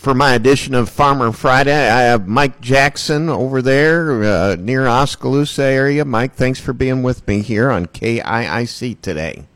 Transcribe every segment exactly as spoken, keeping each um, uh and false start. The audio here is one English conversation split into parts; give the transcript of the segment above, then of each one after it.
For my edition of Farmer Friday, I have Mike Jackson over there uh, near Oskaloosa area. Mike, thanks for being with me here on K I I C today.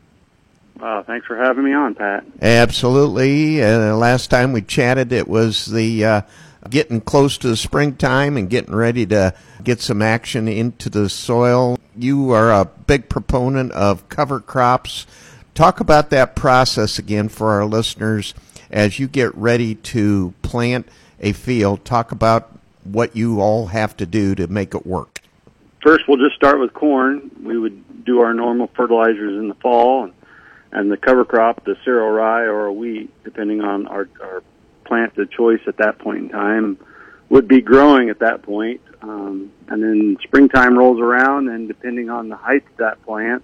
Uh, thanks for having me on, Pat. Absolutely. Uh, last time we chatted, it was the uh, getting close to the springtime and getting ready to get some action into the soil. You are a big proponent of cover crops. Talk about that process again for our listeners as you get ready to plant a field. Talk about what you all have to do to make it work. First, we'll just start with corn. We would do our normal fertilizers in the fall, and, and the cover crop, the cereal rye or a wheat, depending on our, our plant of choice at that point in time, would be growing at that point. Um, and then springtime rolls around, and depending on the height of that plant,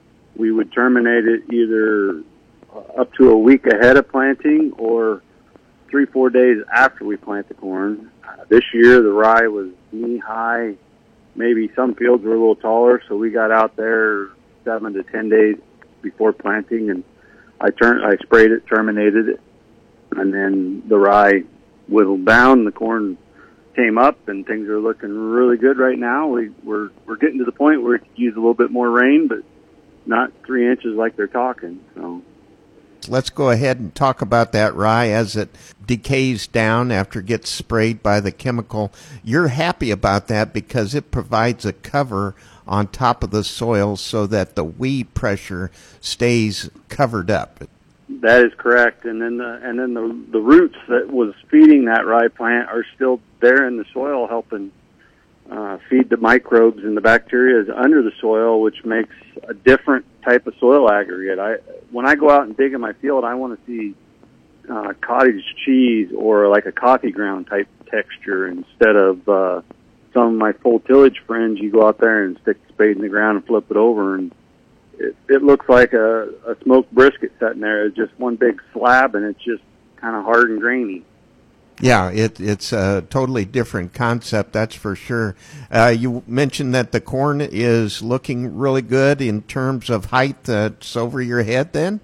we would terminate it either up to a week ahead of planting or three, four days after we plant the corn. Uh, this year, the rye was knee-high. Maybe some fields were a little taller, so we got out there seven to ten days before planting, and I turned, I sprayed it, terminated it, and then the rye whittled down. The corn came up, and things are looking really good right now. We, we're we're getting to the point where we could use a little bit more rain, but not three inches like they're talking. So. Let's go ahead and talk about that rye as it decays down after it gets sprayed by the chemical. You're happy about that because it provides a cover on top of the soil so that the weed pressure stays covered up. That is correct. And then the, and then the, the roots that was feeding that rye plant are still there in the soil helping uh, feed the microbes and the bacteria under the soil, which makes a different type of soil aggregate. I when I go out and dig in my field, I want to see uh, cottage cheese or like a coffee ground type texture instead of uh, some of my full tillage friends. You go out there and stick the spade in the ground and flip it over, and it, it looks like a, a smoked brisket sitting there. It's just one big slab, and it's just kind of hard and grainy. Yeah, it, it's a totally different concept, that's for sure. Uh, you mentioned that the corn is looking really good in terms of height that's over your head then?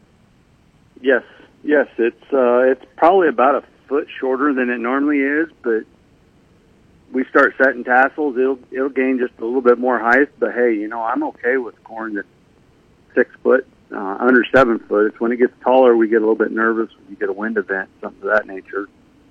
Yes, yes. It's uh, it's probably about a foot shorter than it normally is, but we start setting tassels, it'll, it'll gain just a little bit more height. But, hey, you know, I'm okay with corn that's six foot, uh, under seven foot. It's when it gets taller we get a little bit nervous when you get a wind event, something of that nature.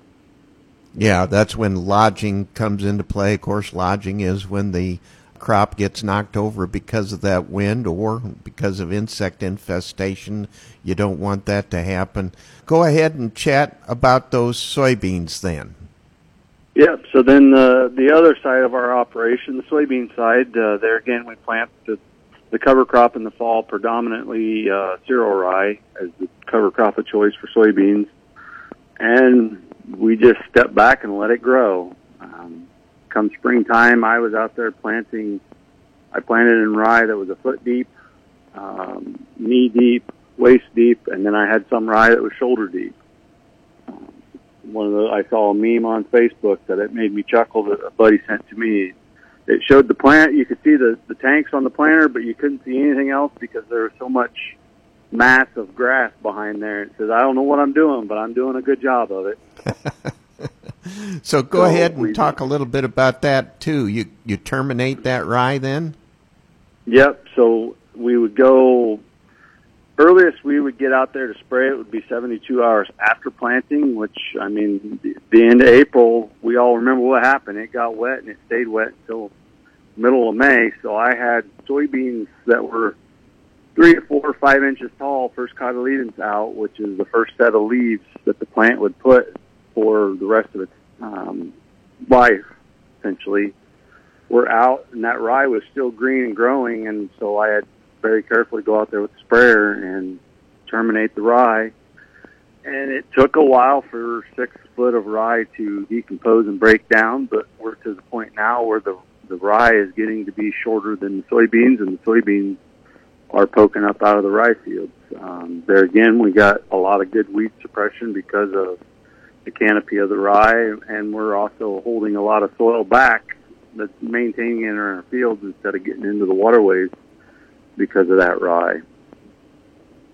Yeah, that's when lodging comes into play. Of course, lodging is when the crop gets knocked over because of that wind or because of insect infestation. You don't want that to happen. Go ahead and chat about those soybeans then. Yep, so then the, the other side of our operation, the soybean side, uh, there again we plant the, the cover crop in the fall, predominantly uh, cereal rye as the cover crop of choice for soybeans. And we just step back and let it grow. Um, come springtime, I was out there planting. I planted in rye that was a foot deep, um, knee deep, waist deep, and then I had some rye that was shoulder deep. Um, one of the I saw a meme on Facebook that it made me chuckle that a buddy sent to me. It showed the plant. You could see the, the tanks on the planter, but you couldn't see anything else because there was so much mass of grass behind there. It says, I don't know what I'm doing, but I'm doing a good job of it. So go so ahead and we, talk a little bit about that too. You you terminate that rye then? Yep. So we would go, earliest we would get out there to spray it would be seventy-two hours after planting, which, I mean, the, the end of April, we all remember what happened. It got wet and it stayed wet until middle of May. So I had soybeans that were three to four or five inches tall, first cotyledons out, which is the first set of leaves that the plant would put for the rest of its um, life, essentially, were out, and that rye was still green and growing, and so I had very carefully go out there with the sprayer and terminate the rye. And it took a while for six foot of rye to decompose and break down, but we're to the point now where the, the rye is getting to be shorter than the soybeans, and the soybeans are poking up out of the rye fields. Um, there again, we got a lot of good weed suppression because of the canopy of the rye, and we're also holding a lot of soil back that's maintaining it in our fields instead of getting into the waterways because of that rye.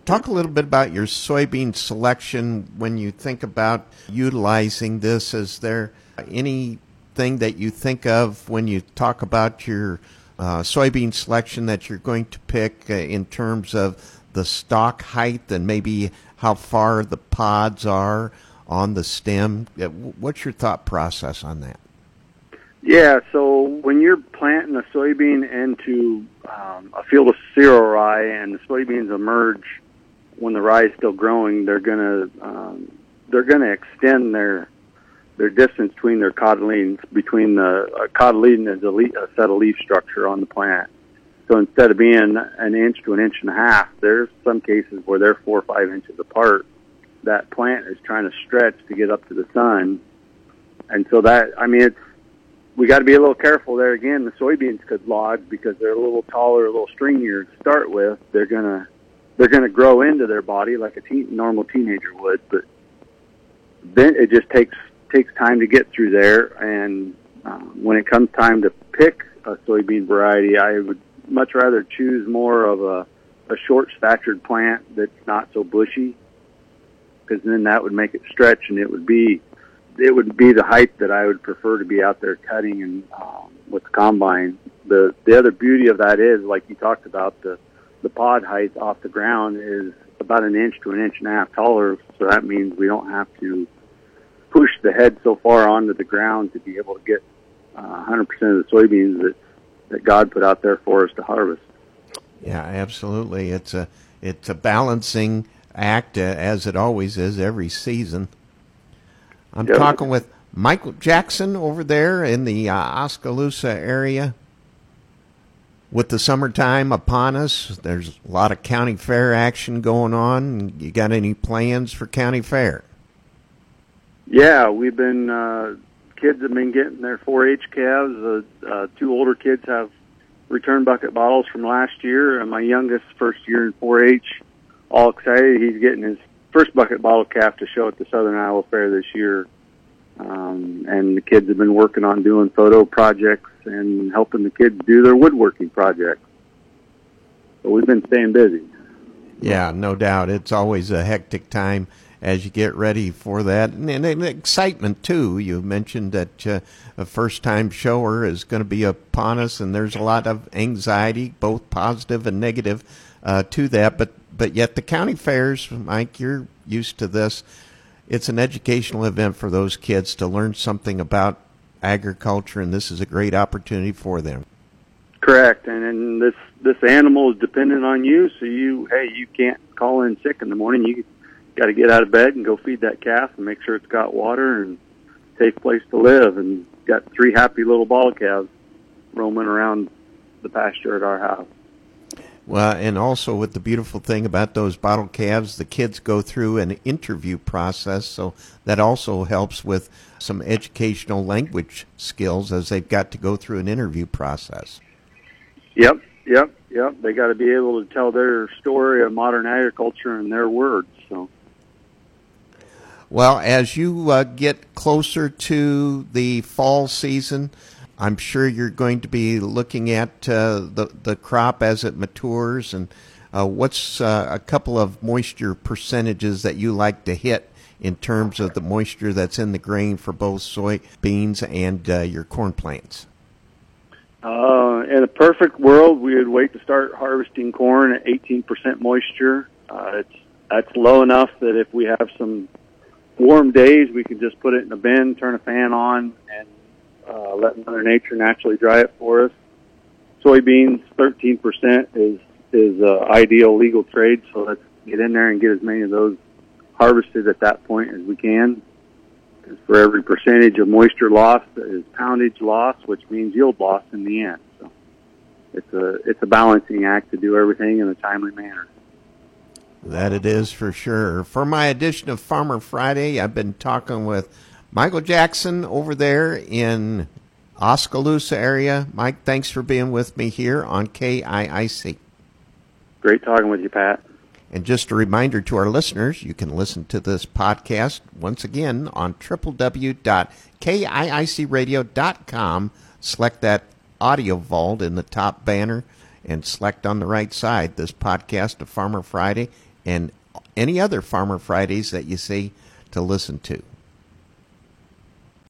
Talk a little bit about your soybean selection when you think about utilizing this. Is there anything that you think of when you talk about your uh, soybean selection that you're going to pick uh, in terms of the stalk height and maybe how far the pods are on the stem? What's your thought process on that? Yeah, so when you're planting a soybean into um, a field of cereal rye and the soybeans emerge when the rye is still growing, they're gonna um, they're gonna extend their their distance between their cotyledons. Between the uh, cotyledon is a, le- a set of leaf structure on the plant. So instead of being an inch to an inch and a half, there's some cases where they're four or five inches apart. That plant is trying to stretch to get up to the sun, and so that I mean it's. We got to be a little careful there. Again, the soybeans could lodge because they're a little taller, a little stringier to start with. They're gonna they're gonna grow into their body like a teen, normal teenager would, but then it just takes takes time to get through there. And uh, when it comes time to pick a soybean variety, I would much rather choose more of a, a short-statured plant that's not so bushy, because then that would make it stretch, and it would be it would be the height that I would prefer to be out there cutting and um, with the combine. The the other beauty of that is, like you talked about, the the pod height off the ground is about an inch to an inch and a half taller. So that means we don't have to push the head so far onto the ground to be able to get uh, one hundred percent of the soybeans that that God put out there for us to harvest. Yeah, absolutely. It's a it's a balancing act, uh, as it always is every season. I'm yep. talking with Michael Jackson over there in the uh, Oskaloosa area. With the summertime upon us, there's a lot of county fair action going on. You got any plans for county fair? Yeah, we've been, uh, kids have been getting their four H calves. Uh, uh, two older kids have return bucket bottles from last year, and my youngest, first year in four H, all excited. He's getting his first bucket bottle calf to show at the Southern Iowa Fair this year. Um, and the kids have been working on doing photo projects and helping the kids do their woodworking projects. So we've been staying busy. Yeah, no doubt. It's always a hectic time as you get ready for that. And, and, and excitement, too. You mentioned that uh, a first-time shower is going to be upon us, and there's a lot of anxiety, both positive and negative, uh, to that. But, but yet the county fairs, Mike, you're used to this. It's an educational event for those kids to learn something about agriculture, and this is a great opportunity for them. Correct, and, and this this animal is dependent on you, so you, hey, you can't call in sick in the morning. You got to get out of bed and go feed that calf and make sure it's got water and safe place to live, and got three happy little bottle calves roaming around the pasture at our house. Well, and also with the beautiful thing about those bottle calves, the kids go through an interview process, so that also helps with some educational language skills as they've got to go through an interview process. Yep, yep, yep. They got to be able to tell their story of modern agriculture in their words. So, well, as you uh, get closer to the fall season, I'm sure you're going to be looking at uh, the the crop as it matures, and uh, what's uh, a couple of moisture percentages that you like to hit in terms of the moisture that's in the grain for both soybeans and uh, your corn plants? Uh, in a perfect world, we would wait to start harvesting corn at eighteen percent moisture. Uh, it's that's low enough that if we have some warm days, we can just put it in a bin, turn a fan on, and Uh, let Mother Nature naturally dry it for us. Soybeans, thirteen percent is is uh, ideal legal trade, so let's get in there and get as many of those harvested at that point as we can. Because for every percentage of moisture loss is poundage loss, which means yield loss in the end. So it's a it's a balancing act to do everything in a timely manner. That it is for sure. For my edition of Farmer Friday, I've been talking with Michael Jackson over there in Oskaloosa area. Mike, thanks for being with me here on K I I C. Great talking with you, Pat. And just a reminder to our listeners, you can listen to this podcast once again on w w w dot k i i c radio dot com. Select that audio vault in the top banner and select on the right side this podcast of Farmer Friday. and any other Farmer Fridays that you see to listen to.